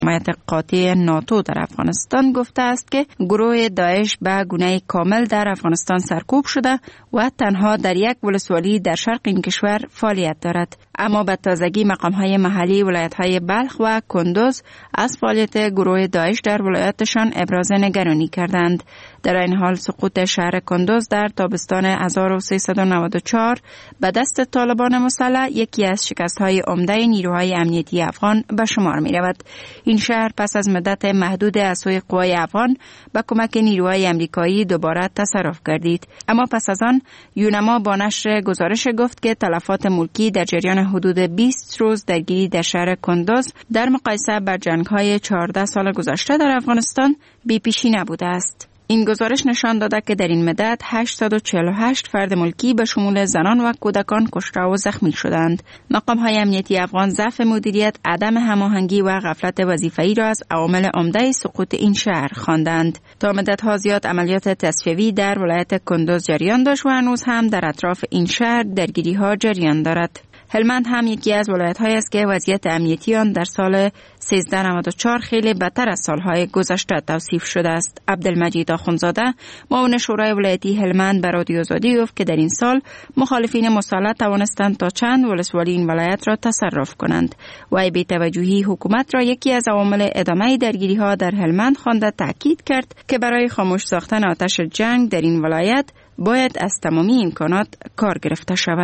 حمایت قاطع ناتو در افغانستان گفته است که گروه داعش به گونه کامل در افغانستان سرکوب شده و تنها در یک ولسوالی در شرق این کشور فعالیت دارد. اما به تازگی مقام‌های محلی ولایت‌های بلخ و کندوز از فعالیت گروه داعش در ولایتشان ابراز نگرانی کردند. در این حال سقوط شهر کندوز در تابستان 1394 به دست طالبان مسلح یکی از شکست‌های عمده نیروهای امنیتی افغان به شمار می‌رود. این شهر پس از مدت محدود از سوی قوای افغان به کمک نیروهای امریکایی دوباره تصرف گردید. اما پس از آن یونما با نشر گزارش گفت که تلفات ملکی در جریان حدود 20 روز درگیری در شهر کندوز در مقایسه با جنگ‌های 14 سال گذشته در افغانستان بی‌پیشی نبوده است. این گزارش نشان داده که در این مدت 848 فرد ملکی به شمول زنان و کودکان کشته و زخمی شدند. مقام‌های امنیتی افغان ضعف مدیریت، عدم هماهنگی و غفلت وظیفه‌ای را از عوامل عمده سقوط این شهر خواندند. تا مدت‌ها زیاد عملیات تصفیه‌ای در ولایت کندوز جریان داشت و هنوز هم در اطراف این شهر درگیری‌ها جریان دارد. هلمند هم یکی از ولایت‌هایی است که وضعیت امنیتی آن در سال 1394 خیلی بدتر از سالهای گذشته توصیف شده است. عبدالمجید آخوندزاده، معاون شورای ولایتی هلمند، به رادیو آزادی گفت که در این سال مخالفین مسلح توانستند تا چند ولسوالی این ولایت را تصرف کنند. وی بی توجهی حکومت را یکی از عوامل ادامه درگیری‌ها در هلمند خوانده تاکید کرد که برای خاموش ساختن آتش جنگ در این ولایت باید از تمامی امکانات کار گرفته شود.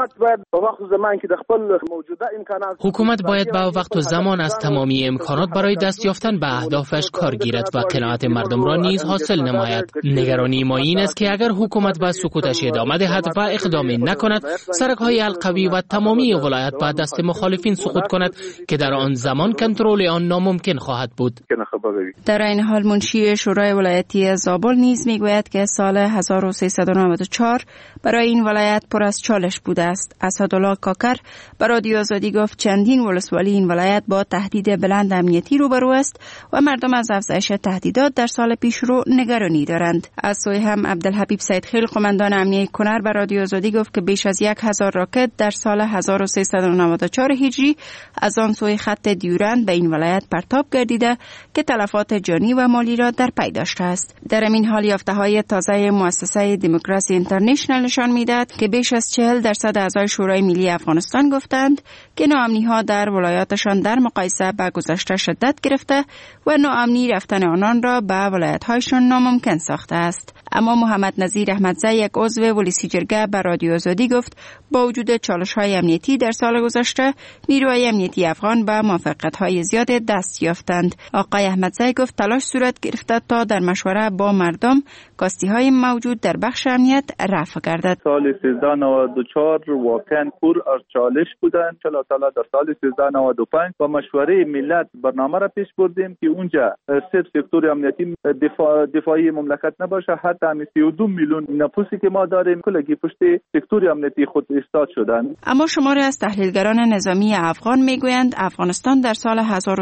حکومت باید با وقت و زمان از تمامی امکانات برای دست یافتن به اهدافش کار گیرد و قناعت مردم را نیز حاصل نماید. نگرانی ما این است که اگر حکومت به سکوتش ادامه دهد و اقدامی نکند، سرک‌های القوی و تمامی ولایت به دست مخالفین سقوط کند که در آن زمان کنترل آن ناممکن خواهد بود. در این حال منشی شورای ولایتی زابل نیز میگوید که سال 1394 برای این ولایت پر از چالش بوده است. اسدالله کاکر به رادیو آزادی گفت چندین ولسوالی این ولایت با تهدید بلند امنیتی روبرو است و مردم از افزایش تهدیدات در سال پیشرو نگرانی دارند. از سوی هم عبدالحبیب سیدخیل، قماندان امنیه کنر، به رادیو آزادی گفت که بیش از 1000 راکت در سال 1394 هجری از آن سوی خط دیورند به این ولایت پرتاب گردیده که تلفات جانی و مالی را در پی داشته است. در این حال یافته‌های تازه مؤسسه دموکراسی اینترنشنال نشان می‌دهد که بیش از 40% اعضای شورای ملی افغانستان گفتند که ناامنی‌ها در ولایاتشان در مقایسه با گذشته شدت گرفته و ناامنی رفتن آنان را به ولایت‌هایشان ناممکن ساخته است. اما محمد نظیر احمدزی، یک عضو ولسی جرگه، به رادیو آزادی گفت با وجود چالش‌های امنیتی در سال گذشته نیروهای امنیتی افغان به موفقیت‌های زیاد دست یافتند. آقای احمدزی گفت تلاش صورت گرفته تا در مشوره با مردم کاستی‌های موجود در بخش امنیت رفع گردد. سال 1394 واقعا پر از چالش بودند. ان شاء در سال 1395 با مشوره ملت برنامه را پیش بردیم که اونجا صرف سکتور امنیتی دفاعی مملکت نباشه، حتی 32 میلیون نفوسی که ما داریم کلگی پشت سکتور امنیتی خود ایستاد شدند. اما شماری از تحلیلگران نظامی افغان میگویند افغانستان در سال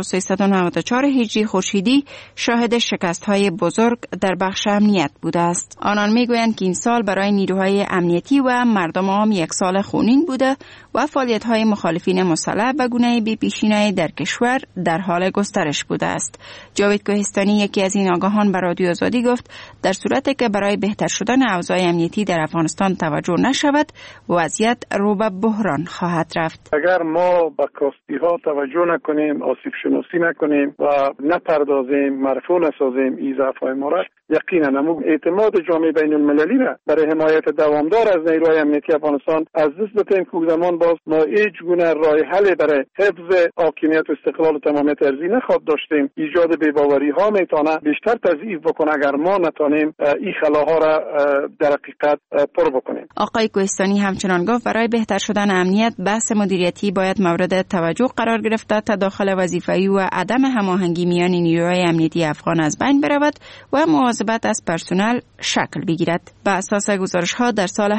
1394 هجری خورشیدی شاهد شکست‌های بزرگ در بخش امنیت بوده است. آنان میگویند که این سال برای نیروهای امنیتی و مردم عام یک سال خونین بوده و فعالیت‌های مخالفین مسلح به گونه بی‌پیشینه‌ای در کشور در حال گسترش بوده است. جاوید کوهستانی، یکی از این آگاهان، به رادیو آزادی گفت در صورتی که برای بهتر شدن اوضاع امنیتی در افغانستان توجه نشود، وضعیت رو به بحران خواهد رفت. اگر ما به کاستی‌ها توجه نکنیم، آسیب شناسی نکنیم و نپردازیم، مرفوع نسازیم این ضعف‌های ما را، یقینا اعتماد جامعه بین المللی را برای حمایت دوامدار از نیروهای امنیتی افغانستان از دست دادیم که زمان باز ما هیچ گونه راه حل برای حفظ حاکمیت و استقلال و تمامیت ارضی نخواد داشتیم. ایجاد بی‌باوری ها میتونه بیشتر تضعیف بکنه اگر ما نتونیم این خلاها را در حقیقت پر بکنیم. آقای کوهستانی همچنان گفت برای بهتر شدن امنیت بحث مدیریتی باید مورد توجه قرار گرفته، تداخل وظیفه‌ای و عدم هماهنگی میان نیروهای امنیتی افغان از بین برود و مواظبت از پرسنل شکل بگیرد. به اساس گزارش‌ها در سال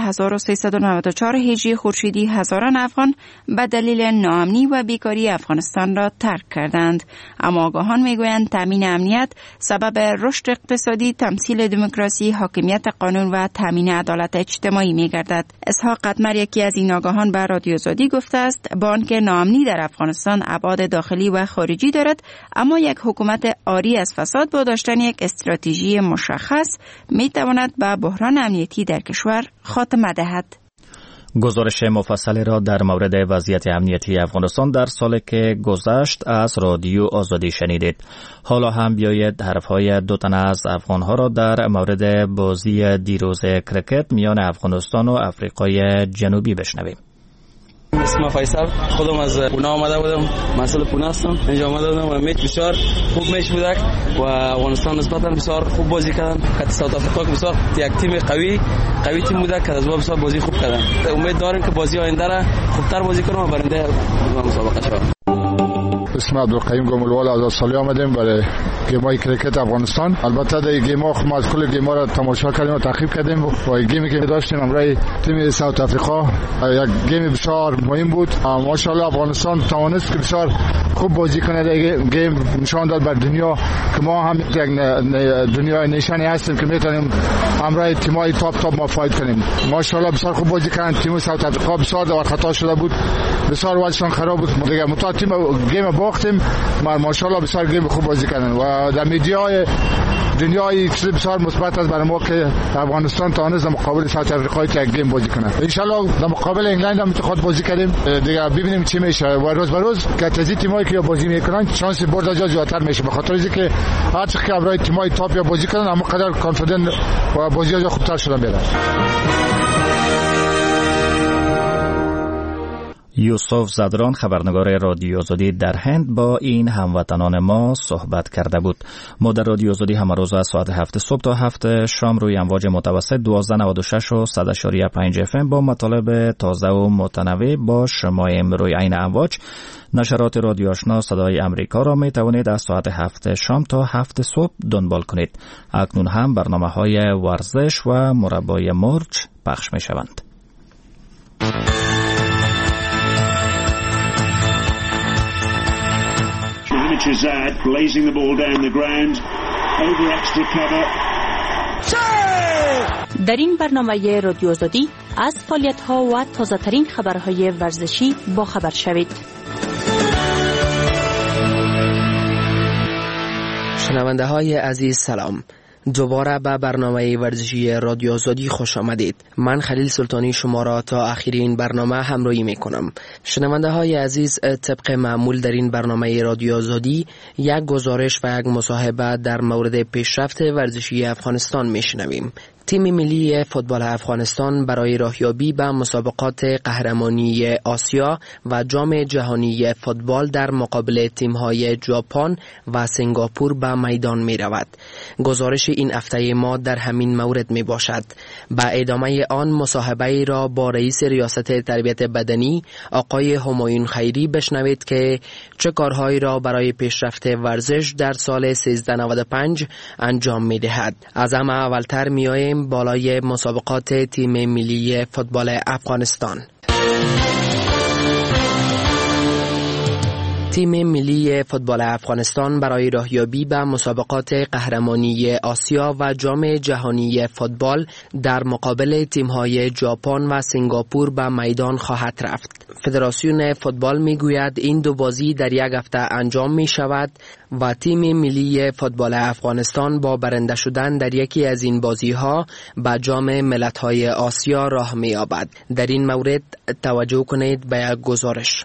1394 هجری خورشیدی هزاران افغان به دلیل ناامنی و بیکاری افغانستان را ترک کردند. اما آگاهان میگویند تامین امنیت سبب رشد اقتصادی، تمثیل دموکراسی، حاکمیت قانون و تامین عدالت اجتماعی می‌گردد. اسحاق قدمر یکی از این آگاهان به رادیو آزادی گفته است با آنکه ناامنی در افغانستان ابعاد داخلی و خارجی دارد، اما یک حکومت عاری از فساد با داشتن یک استراتژی مشخص میتواند به بحران امنیتی در کشور خاتمه دهد. گزارش مفصلی را در مورد وضعیت امنیتی افغانستان در سالی که گذشت از رادیو آزادی شنیدید. حالا هم بیایید حرفهای دو تن از افغانها را در مورد بازی دیروز کرکت میان افغانستان و آفریقای جنوبی بشنویم. اسمم فیصل، خودم از پونه آمده بودم، مسئول پونه هستم. اینجا آمده بودم و میچ بسیار خوب میچ بود و افغانستان نسبتا بسیار خوب بازی کردن. خط ساوت آفریقا که بسیار یک تیم قوی تیم بود که از بسیار بازی خوب کردن. امید داریم که بازی آینده را خوبتر بازی کنیم و برنده مسابقه شویم. اسم عبدالقیوم گملوال از استرالیا آمدیم برای گیمای کرکت افغانستان. البته در گیم‌ها ما از کل گیم‌ها را تماشا کردیم و تعقیب کردیم و گیمی که داشتیم امروز تیم ساوت آفریقا یک گیم بسیار مهم بود. ماشاءالله افغانستان توانست که بسیار خوب بازی کنه. گیم نشان داد بر دنیا که ما هم یک دنیای نشانی هستیم که میتونیم امروز تیم‌های تاپ ما فایت کنیم. ماشاءالله بسیار خوب بازی کردن. تیم ساوت آفریقا بسیار دور خطا شده بود، بسیار وضعشان خراب بود. دیگه متا تیم گیم باختیم، ماشاءالله بسیار گیم خوب بازی کردن و در میدیای دنیای چیز بسیار مثبت است برای ما که افغانستان توانست در مقابل ساوت آفریقا یک گیم بازی کنه. ان شاء الله در مقابل انگلند هم خود بازی کردیم، دیگه ببینیم چی میشه و روز به روز که تازه تیمایی که بازی میکنن شانس برد جا زیادتر میشه، به خاطر اینکه هر چقدر که برای تیمای تاپ یا بازی کردن اما قدر کانفیدنت و بازی ها خوبتر شدن میاد. یوسف زدران خبرنگار رادیو آزادی در هند با این هموطنان ما صحبت کرده بود. ما در رادیو آزادی همه روز از ساعت 7 صبح تا 7 شام روی امواج متوسط 1296 و 100.5 FM با مطالب تازه و متنوع با شماییم. روی این امواج نشرات رادیو آشنا صدای امریکا را می توانید از ساعت 7 شام تا 7 صبح دنبال کنید. اکنون هم برنامه‌های ورزش و مربای مرج پخش می شوند. Chazad blazing the ball down the ground over extra cover. در این برنامه رادیو آزادی از فعالیت‌ها و تازه‌ترین خبرهای ورزشی با خبر شوید. شنونده های عزیز سلام. دوباره به برنامه ورزشی رادیو آزادی خوش آمدید. من خلیل سلطانی شما را تا آخرین برنامه همراهی می کنم. شنونده های عزیز، طبق معمول در این برنامه رادیو آزادی یک گزارش و یک مصاحبه در مورد پیشرفت ورزشی افغانستان می شنویم. تیم ملی فوتبال افغانستان برای راهیابی به مسابقات قهرمانی آسیا و جام جهانی فوتبال در مقابل تیم‌های ژاپن و سنگاپور به میدان می رود. گزارش این هفته ما در همین مورد می باشد. با ادامه آن مصاحبه را با رئیس ریاست تربیت بدنی آقای همایون خیری بشنوید که چه کارهایی را برای پیشرفت ورزش در سال 1395 انجام می دهد. از همه اولتر می آییم بالای مسابقات تیم ملی فوتبال افغانستان. تیم ملی فوتبال افغانستان برای راهیابی به مسابقات قهرمانی آسیا و جام جهانی فوتبال در مقابل تیم‌های ژاپن و سنگاپور به میدان خواهد رفت. فدراسیون فوتبال میگوید این دو بازی در یک هفته انجام می شود و تیم ملی فوتبال افغانستان با برنده شدن در یکی از این بازی‌ها به جام ملت‌های آسیا راه می‌یابد. در این مورد توجه کنید به یک گزارش.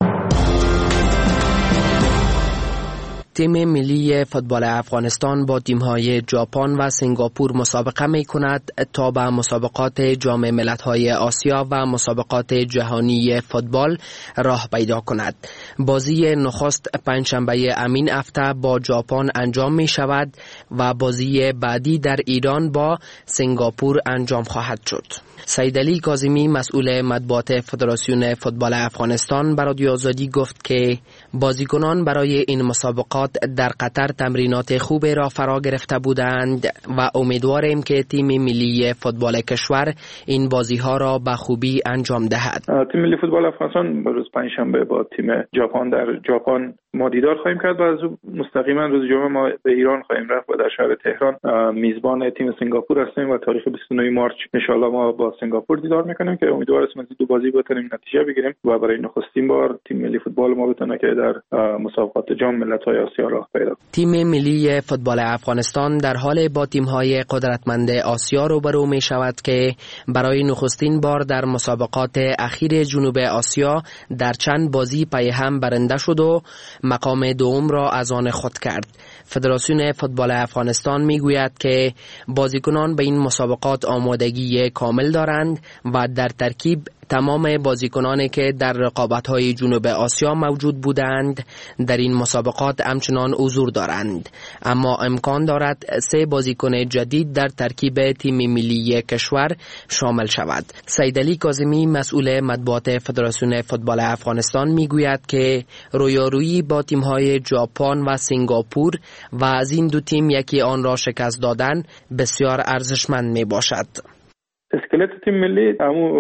تیم ملی فوتبال افغانستان با تیم‌های ژاپن و سنگاپور مسابقه می‌کند تا به مسابقات جام ملت‌های آسیا و مسابقات جهانی فوتبال راه پیدا کند. بازی نخست پنجشنبه همین هفته با ژاپن انجام می‌شود و بازی بعدی در ایران با سنگاپور انجام خواهد شد. سیدعلی کاظمی مسئول مطبوعات فدراسیون فوتبال افغانستان به رادیو آزادی گفت که بازیکنان برای این مسابقات در قطر تمرینات خوبی را فرا گرفته بودند و امیدواریم که تیم ملی فوتبال کشور این بازی‌ها را به خوبی انجام دهد. تیم ملی فوتبال افغانستان روز پنجشنبه با تیم ژاپن در ژاپن ما دیدار خواهیم کرد و از مستقیما روز جمعه ما به ایران خواهیم رفت و در شهر تهران میزبان تیم سنگاپور هستیم و تاریخ 29 مارس ان شاء الله ما با سنگاپور دیدار میکنیم که امیدوار هستیم از این دو بازی بتونیم نتیجه بگیریم و برای نخستین بار تیم ملی فوتبال ما بتونه که در مسابقات جام ملت‌های آسیا راه پیدا کنه. تیم ملی فوتبال افغانستان در حال با تیم‌های قدرتمند آسیا روبرو می‌شود که برای نخستین بار در مسابقات اخیر جنوب آسیا در چند بازی پی هم برنده شد و مقام دوم را از آن خود کرد. فدراسیون فوتبال افغانستان میگوید که بازیکنان به این مسابقات آمادگی کامل دارند و در ترکیب تمام بازیکنانی که در رقابت‌های جنوب آسیا موجود بودند در این مسابقات همچنان حضور دارند، اما امکان دارد 3 بازیکن جدید در ترکیب تیم ملی کشور شامل شود. سیدعلی کاظمی مسئول مطبوعات فدراسیون فوتبال افغانستان میگوید که رویارویی با تیم‌های ژاپن و سنگاپور و از این دو تیم یکی آن را شکست دادن بسیار ارزشمند میباشد. اسکلت تیم ملی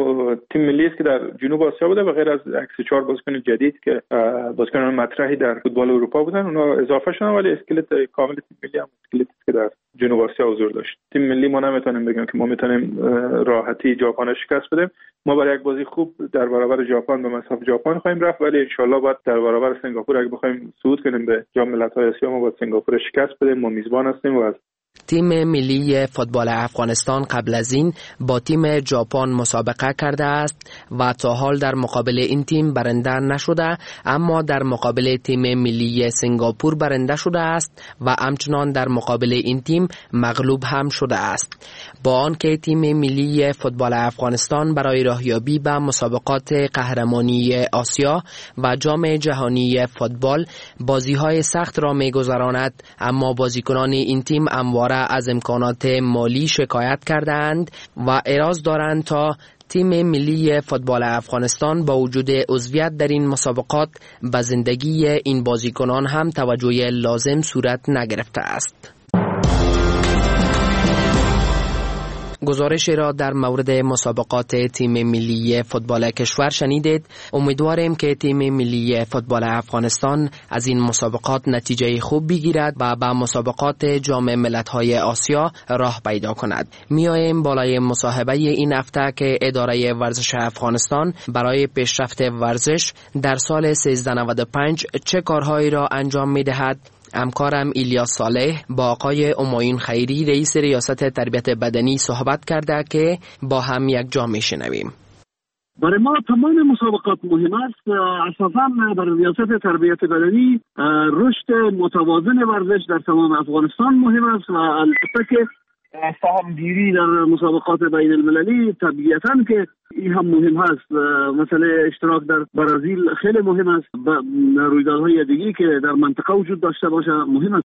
تیم ملی است که در جنوب آسیا بوده و غیر از عکس 4 بازیکن جدید که بازیکنان مطرحی در فوتبال اروپا بودن اونا اضافه شدن، ولی اسکلت کامل تیم ملی هم اسکلتی است که در جنوب آسیا حضور داشت. تیم ملی ما نمیتونیم بگیم که ما میتونیم راحتی ژاپن رو شکست بدیم. ما برای یک بازی خوب در برابر ژاپن به مصاف ژاپن خواهیم رفت، ولی ان شاء الله بعد در برابر سنگاپور اگه بخوایم صعود کنیم به جام ملت‌های آسیا ما با سنگاپور شکست بدیم. ما میزبان هستیم و تیم ملی فوتبال افغانستان قبل از این با تیم ژاپن مسابقه کرده است و تا حال در مقابل این تیم برنده نشده، اما در مقابل تیم ملی سنگاپور برنده شده است و همچنان در مقابل این تیم مغلوب هم شده است. با آنکه تیم ملی فوتبال افغانستان برای راهیابی به مسابقات قهرمانی آسیا و جام جهانی فوتبال بازی‌های سخت را می‌گذراند، اما بازیکنان این تیم همواره از امکانات مالی شکایت کردند و اعتراض دارند تا تیم ملی فوتبال افغانستان با وجود عضویت در این مسابقات به زندگی این بازیکنان هم توجه لازم صورت نگرفته است. گزارشی را در مورد مسابقات تیم ملی فوتبال کشور شنیدید. امیدواریم که تیم ملی فوتبال افغانستان از این مسابقات نتیجه خوب بگیرد و به مسابقات جام ملت‌های آسیا راه پیدا کند. میایم بالای مصاحبه این هفته که اداره ورزش افغانستان برای پیشرفت ورزش در سال 1395 چه کارهایی را انجام می‌دهد. همکارم ایلیاس صالح با آقای همایون خیری رئیس ریاست تربیت بدنی صحبت کرده که با هم یک جا میشنویم. برای ما تمام مسابقات مهم است. اساساً برای ریاست تربیت بدنی رشد متوازن ورزش در تمام افغانستان مهم است و البته که سهامگیری در مسابقات بین المللی طبیعتاً که این هم مهم هست. مثلا اشتراک در برزیل خیلی مهم است. رویدادهای دیگری که در منطقه وجود داشته باشه مهم است.